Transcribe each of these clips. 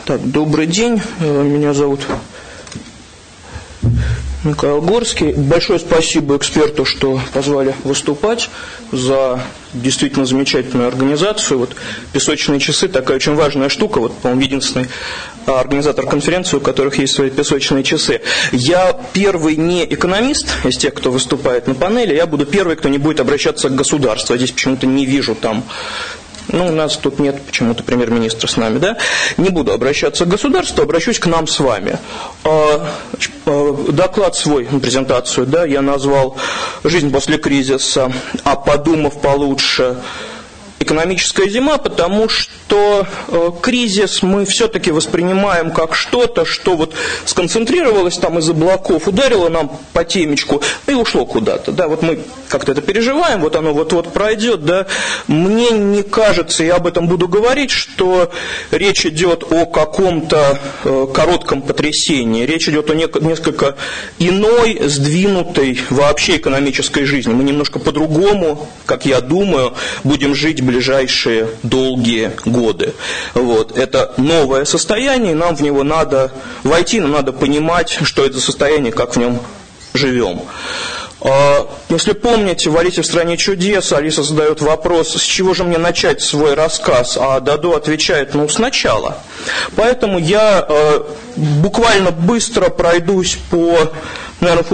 Так, добрый день, меня зовут Михаил Горский. Большое спасибо эксперту, что позвали выступать, за действительно замечательную организацию. Вот песочные часы, такая очень важная штука, вот, по-моему, единственный организатор конференции, у которых есть свои песочные часы. Я первый не экономист из тех, кто выступает на панели, я буду первый, кто не будет обращаться к государству. Я здесь почему-то не вижу там... у нас тут нет почему-то премьер-министра с нами, да? Не буду обращаться к государству, обращусь к нам с вами. Доклад свой, презентацию, да, я назвал «Жизнь после кризиса», а подумав получше, «Экономическая зима», потому что кризис мы все-таки воспринимаем как что-то, что вот сконцентрировалось там из облаков, ударило нам по темечку и ушло куда-то. Да, вот мы как-то это переживаем, вот оно вот-вот пройдет. Да. Мне не кажется, я об этом буду говорить, что речь идет о каком-то коротком потрясении. Речь идет о несколько иной, сдвинутой вообще экономической жизни. Мы немножко по-другому, как я думаю, будем жить в ближайшие долгие годы. Вот. Это новое состояние, нам в него надо войти, нам надо понимать, что это состояние, как в нем живем. Если помните, в «Алисе в стране чудес» Алиса задает вопрос, с чего же мне начать свой рассказ, а Дадо отвечает, сначала. Поэтому я буквально быстро пройдусь по, наверное,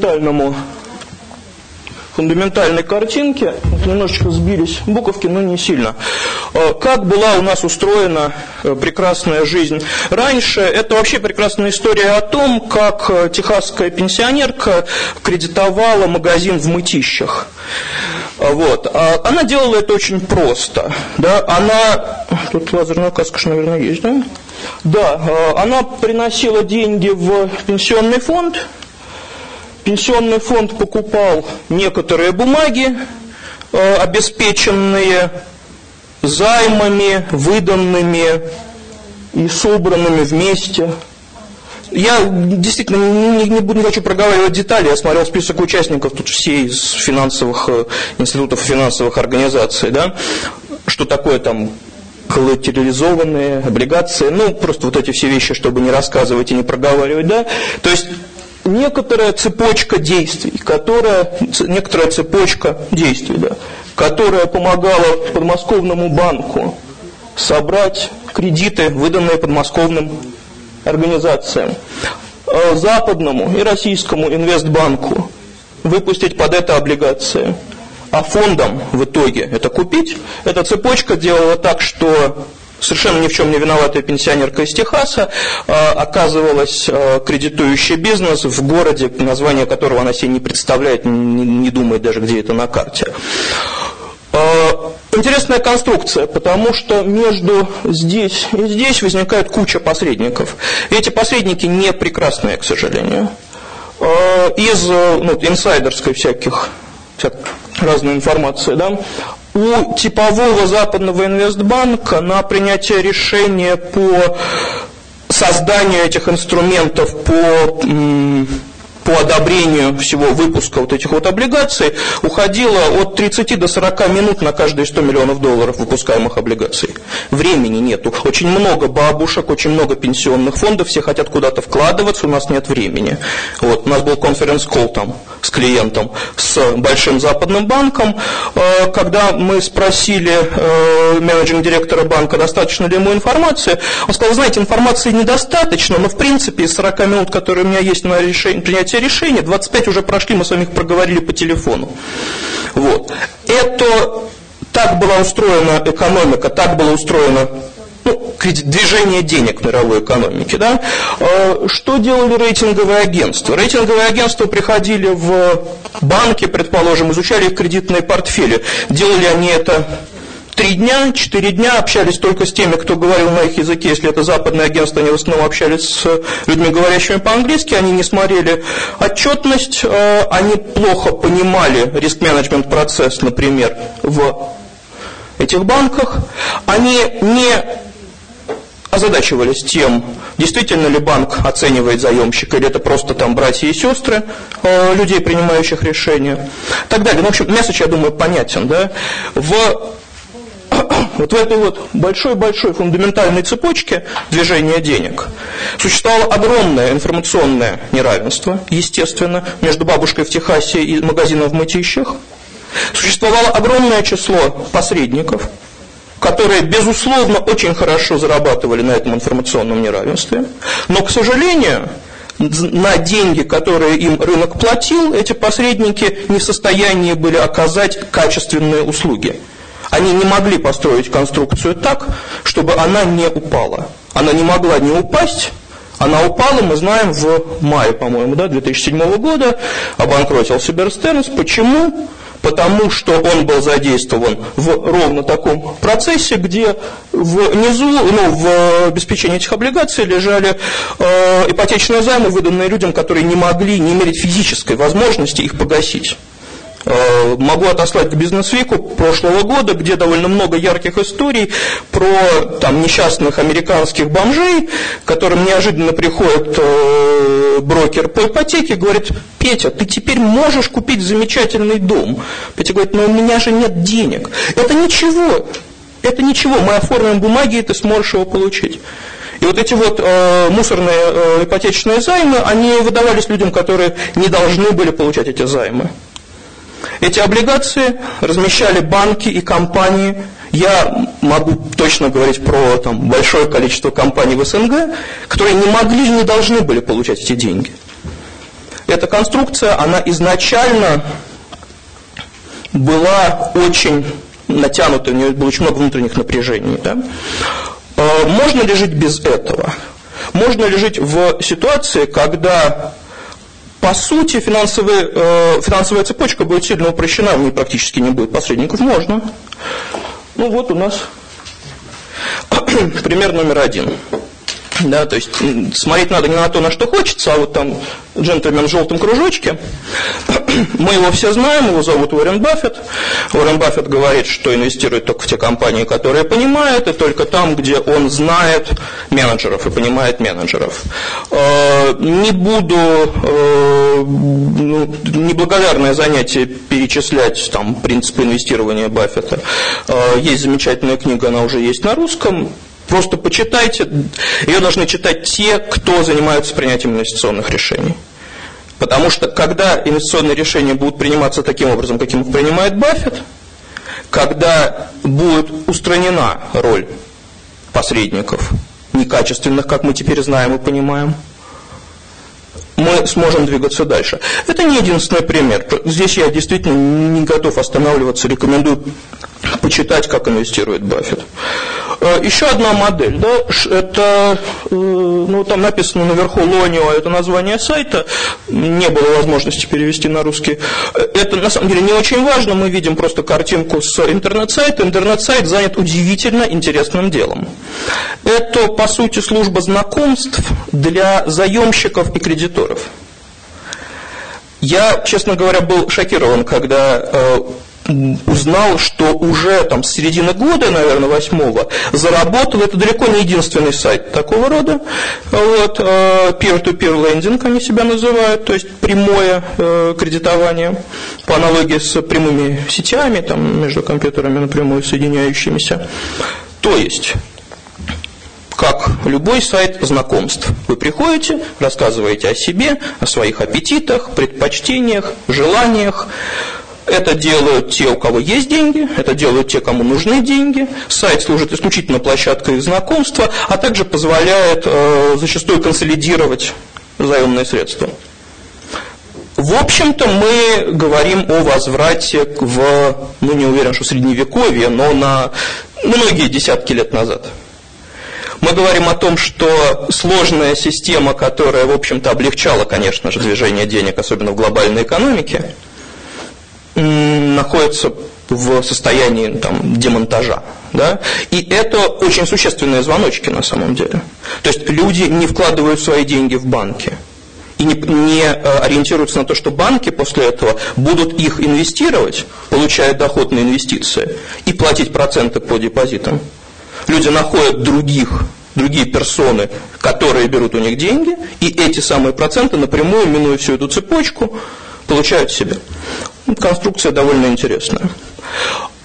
фундаментальной картинке. Немножечко сбились буковки, но не сильно. Как была у нас устроена прекрасная жизнь раньше? Это вообще прекрасная история о том, как техасская пенсионерка кредитовала магазин в Мытищах. Вот. Она делала это очень просто. Да? Тут лазерная каска, наверное, есть, да? Да, она приносила деньги в пенсионный фонд. Пенсионный фонд покупал некоторые бумаги, обеспеченные займами, выданными и собранными вместе. Я действительно не хочу проговаривать детали, я смотрел список участников, тут все из финансовых институтов и финансовых организаций, да? Что такое там коллатерализованные облигации, просто вот эти все вещи, чтобы не рассказывать и не проговаривать, да? То есть некоторая цепочка действий, которая помогала подмосковному банку собрать кредиты, выданные подмосковным организациям, западному и российскому инвестбанку выпустить под это облигации, а фондам в итоге это купить. Эта цепочка делала так, что совершенно ни в чем не виноватая пенсионерка из Техаса оказывалась кредитующий бизнес в городе, название которого она себе не представляет, не думает даже, где это на карте. Интересная конструкция, потому что между здесь и здесь возникает куча посредников. И эти посредники не прекрасные, к сожалению. Из инсайдерской всяких разной информации, да, у типового западного инвестбанка на принятие решения по созданию этих инструментов, по одобрению всего выпуска вот этих вот облигаций уходило от 30 до 40 минут на каждые $100 миллионов выпускаемых облигаций. Времени нету. Очень много бабушек, очень много пенсионных фондов, все хотят куда-то вкладываться, у нас нет времени. Вот, у нас был конференц-колл там с клиентом, с большим западным банком. Когда мы спросили менеджинг-директора банка, достаточно ли ему информации, он сказал, знаете, информации недостаточно, но в принципе из 40 минут, которые у меня есть на принятие решения, 25 уже прошли, мы с вами их проговорили по телефону. Вот. Так была устроена экономика, так было устроено движение денег в мировой экономике. Да? Что делали рейтинговые агентства? Рейтинговые агентства приходили в банки, предположим, изучали их кредитные портфели. Делали они это 3 дня, 4 дня, общались только с теми, кто говорил на их языке. Если это западное агентство, они в основном общались с людьми, говорящими по-английски, они не смотрели отчетность, они плохо понимали риск-менеджмент процесс, например, в этих банках. Они не озадачивались тем, действительно ли банк оценивает заемщика, или это просто там братья и сестры людей, принимающих решения, и так далее. В общем, месседж, я думаю, понятен. Да? В вот в этой вот большой-большой фундаментальной цепочке движения денег существовало огромное информационное неравенство, естественно, между бабушкой в Техасе и магазином в Мытищах. Существовало огромное число посредников, которые, безусловно, очень хорошо зарабатывали на этом информационном неравенстве, но, к сожалению, на деньги, которые им рынок платил, эти посредники не в состоянии были оказать качественные услуги. Они не могли построить конструкцию так, чтобы она не упала. Она не могла не упасть. Она упала, мы знаем, в мае, по-моему, 2007 года, обанкротился Bear Stearns. Почему? Потому что он был задействован в ровно таком процессе, где внизу, в обеспечении этих облигаций лежали ипотечные займы, выданные людям, которые не имели физической возможности их погасить. Могу отослать к Бизнес-Вику прошлого года, где довольно много ярких историй про несчастных американских бомжей, которым неожиданно приходит брокер по ипотеке и говорит: Петя, ты теперь можешь купить замечательный дом. Петя говорит: но у меня же нет денег. Это ничего, мы оформим бумаги, и ты сможешь его получить. И вот эти вот мусорные ипотечные займы, они выдавались людям, которые не должны были получать эти займы. Эти облигации размещали банки и компании. Я могу точно говорить про большое количество компаний в СНГ, которые не могли и не должны были получать эти деньги. Эта конструкция, она изначально была очень натянута, у нее было очень много внутренних напряжений. Да? Можно ли жить без этого? Можно ли жить в ситуации, когда, по сути, финансовая цепочка будет сильно упрощена, в ней практически не будет посредников? Можно. Вот у нас пример номер 1. Да, то есть смотреть надо не на то, на что хочется, а вот джентльмен в желтом кружочке. Мы его все знаем, его зовут Уоррен Баффет. Уоррен Баффет говорит, что инвестирует только в те компании, которые понимает, и только там, где он знает менеджеров и понимает менеджеров. Не буду неблагодарное занятие перечислять принципы инвестирования Баффета. Есть замечательная книга, она уже есть на русском. Просто почитайте, ее должны читать те, кто занимаются принятием инвестиционных решений. Потому что, когда инвестиционные решения будут приниматься таким образом, каким их принимает Баффет, когда будет устранена роль посредников, некачественных, как мы теперь знаем и понимаем, мы сможем двигаться дальше. Это не единственный пример. Здесь я действительно не готов останавливаться, рекомендую почитать, как инвестирует Баффет. Еще одна модель, да, это, там написано наверху Lonio, это название сайта, не было возможности перевести на русский. Это на самом деле не очень важно, мы видим просто картинку с интернет-сайта. Интернет-сайт занят удивительно интересным делом. Это, по сути, служба знакомств для заемщиков и кредиторов. Я, честно говоря, был шокирован, когда узнал, что уже с середины года, наверное, 8-го, заработал, это далеко не единственный сайт такого рода, peer-to-peer lending они себя называют, то есть прямое кредитование, по аналогии с прямыми сетями, между компьютерами напрямую соединяющимися. То есть, как любой сайт знакомств. Вы приходите, рассказываете о себе, о своих аппетитах, предпочтениях, желаниях. Это делают те, у кого есть деньги, это делают те, кому нужны деньги. Сайт служит исключительно площадкой знакомства, а также позволяет зачастую консолидировать заемные средства. В общем-то, мы говорим о возврате не уверен, что в Средневековье, но на многие десятки лет назад. Мы говорим о том, что сложная система, которая, в общем-то, облегчала, конечно же, движение денег, особенно в глобальной экономике, находится в состоянии демонтажа. Да? И это очень существенные звоночки на самом деле. То есть люди не вкладывают свои деньги в банки и не ориентируются на то, что банки после этого будут их инвестировать, получая доход на инвестиции, и платить проценты по депозитам. Люди находят другие персоны, которые берут у них деньги, и эти самые проценты напрямую, минуя всю эту цепочку, получают себе. Конструкция довольно интересная.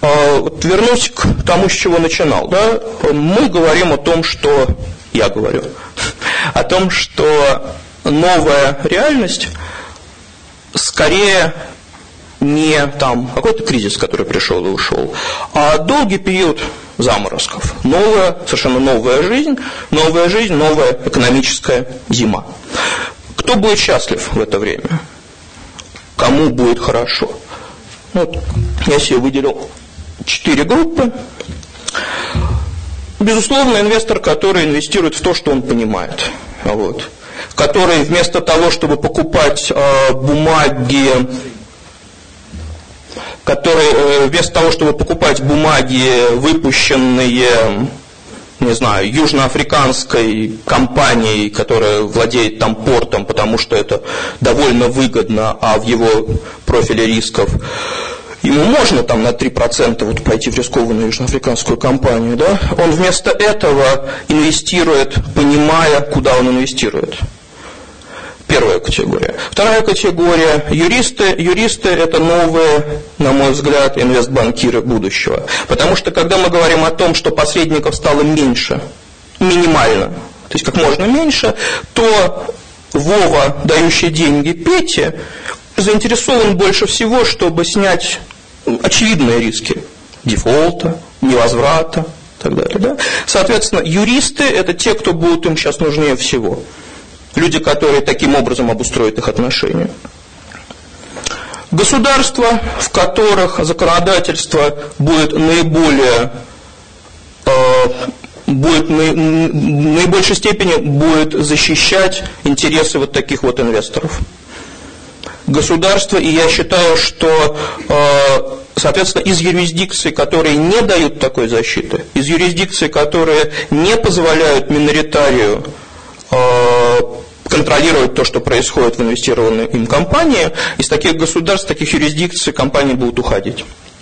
Вот вернусь к тому, с чего начинал. Да? Мы говорим о том, что... Я говорю о том, что новая реальность скорее не там какой-то кризис, который пришел и ушел, а долгий период заморозков. Совершенно новая жизнь, новая экономическая зима. Кто будет счастлив в это время? Кому будет хорошо? Вот, я себе выделил 4 группы. Безусловно, инвестор, который инвестирует в то, что он понимает. Вот. Который вместо того, чтобы покупать бумаги, выпущенные, не знаю, южноафриканской компанией, которая владеет там портом, потому что это довольно выгодно, а в его профиле рисков ему можно там на 3% вот пойти в рискованную южноафриканскую компанию, да? Он вместо этого инвестирует, понимая, куда он инвестирует. Первая категория. Вторая категория – юристы. Юристы – это новые, на мой взгляд, инвестбанкиры будущего. Потому что, когда мы говорим о том, что посредников стало меньше, минимально, то есть как можно меньше, то Вова, дающий деньги Пете, заинтересован больше всего, чтобы снять очевидные риски дефолта, невозврата и так далее. Да? Соответственно, юристы – это те, кто будут им сейчас нужнее всего. Люди, которые таким образом обустроят их отношения. Государства, в которых законодательство будет в наибольшей степени будет защищать интересы вот таких вот инвесторов. Государство, и я считаю, что, соответственно, из юрисдикций, которые не дают такой защиты, из юрисдикций, которые не позволяют миноритарию контролировать то, что происходит в инвестированной им компании, из таких государств, таких юрисдикций компании будут уходить.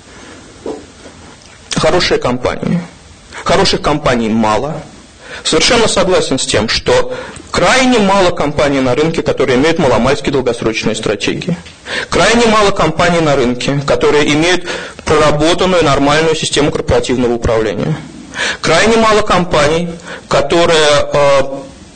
Хорошие компании. Хороших компаний мало. Совершенно согласен с тем, что крайне мало компаний на рынке, которые имеют маломальски долгосрочные стратегии. Крайне мало компаний на рынке, которые имеют проработанную нормальную систему корпоративного управления. Крайне мало компаний, которые,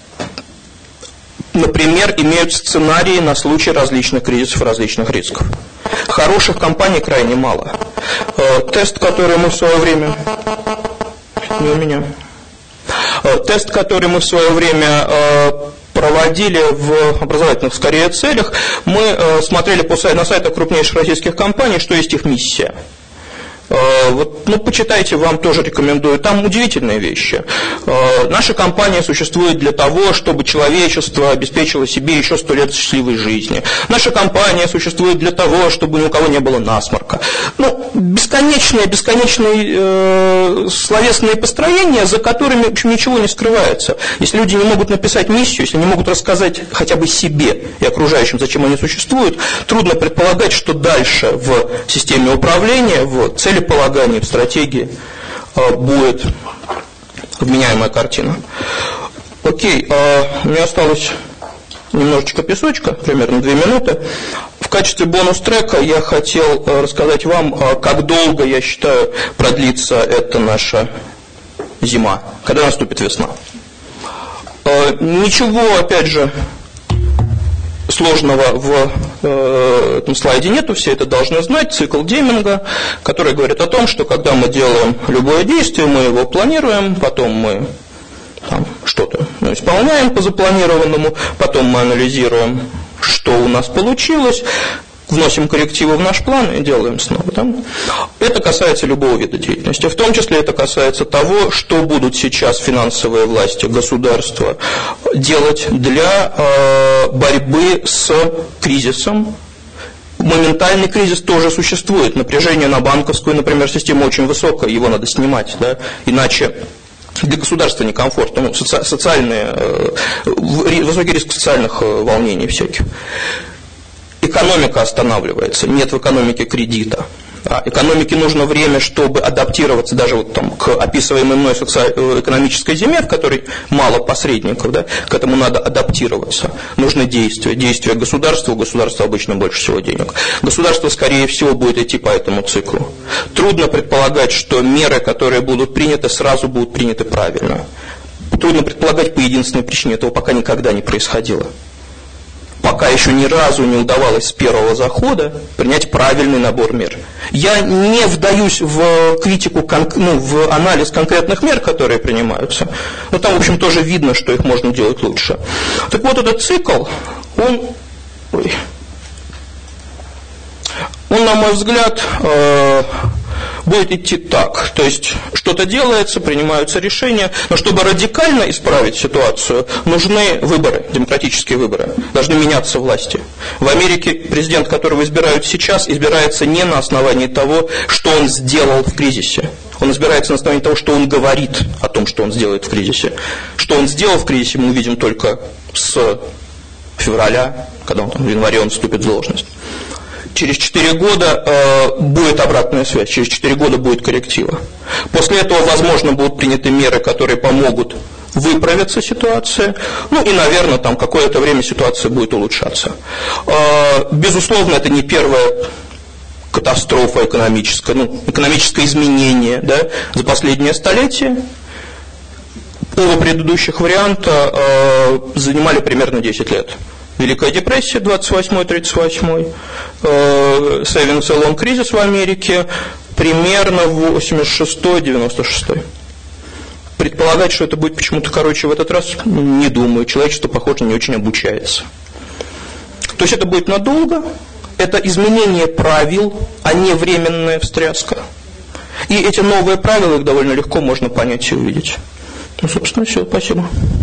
например, имеют сценарии на случай различных кризисов и различных рисков. Хороших компаний крайне мало. Тест, который мы в свое время... Не у меня. Тест, который мы в свое время проводили в образовательных, скорее, целях, мы смотрели на сайтах крупнейших российских компаний, что есть их миссия. Почитайте, вам тоже рекомендую. Там удивительные вещи. Наша компания существует для того, чтобы человечество обеспечило себе еще 100 лет счастливой жизни. Наша компания существует для того, чтобы ни у кого не было насморка. Бесконечные словесные построения, за которыми, в общем, ничего не скрывается. Если люди не могут написать миссию, если не могут рассказать хотя бы себе и окружающим, зачем они существуют, трудно предполагать, что дальше в системе управления, в целеполагании, в стратегии будет вменяемая картина. Окей, у меня осталось немножечко песочка, примерно 2 минуты. В качестве бонус-трека я хотел рассказать вам, как долго, я считаю, продлится эта наша зима, когда наступит весна. Ничего, опять же, сложного в этом слайде нету, все это должны знать. Цикл Деминга, который говорит о том, что когда мы делаем любое действие, мы его планируем, потом мы что-то исполняем по запланированному, потом мы анализируем, что у нас получилось, вносим коррективы в наш план и делаем снова. Да? Это касается любого вида деятельности. В том числе это касается того, что будут сейчас финансовые власти, государства делать для борьбы с кризисом. Моментальный кризис тоже существует. Напряжение на банковскую, например, систему очень высокое, его надо снимать, да? Иначе для государства некомфортно. Высокий риск социальных волнений всяких. Экономика останавливается, нет в экономике кредита. Экономике нужно время, чтобы адаптироваться даже вот там к описываемой мной экономической зиме, в которой мало посредников, да, к этому надо адаптироваться. Нужно действие. Действие государства, у государства обычно больше всего денег. Государство, скорее всего, будет идти по этому циклу. Трудно предполагать, что меры, которые будут приняты, сразу будут приняты правильно. Трудно предполагать по единственной причине, этого пока никогда не происходило. Пока еще ни разу не удавалось с первого захода принять правильный набор мер. Я не вдаюсь в критику, в анализ конкретных мер, которые принимаются, но там, в общем, тоже видно, что их можно делать лучше. Так вот, этот цикл, он, на мой взгляд, будет идти так. То есть, что-то делается, принимаются решения, но чтобы радикально исправить ситуацию, нужны выборы, демократические выборы. Должны меняться власти. В Америке президент, которого избирают сейчас, избирается не на основании того, что он сделал в кризисе. Он избирается на основании того, что он говорит о том, что он сделает в кризисе. Что он сделал в кризисе, мы увидим только с февраля, когда в январе он вступит в должность. Через 4 года будет обратная связь, через 4 года будет корректива. После этого, возможно, будут приняты меры, которые помогут выправиться ситуация, и, наверное, там какое-то время ситуация будет улучшаться. Безусловно, это не первая катастрофа экономическая, экономическое изменение, да, за последнее столетие. Оба предыдущих варианта занимали примерно 10 лет. Великая депрессия, 28-38, Savings and Loan кризис в Америке, примерно 86-96. Предполагать, что это будет почему-то короче в этот раз, не думаю. Человечество, похоже, не очень обучается. То есть это будет надолго, это изменение правил, а не временная встряска. И эти новые правила, их довольно легко можно понять и увидеть. Собственно, все, спасибо.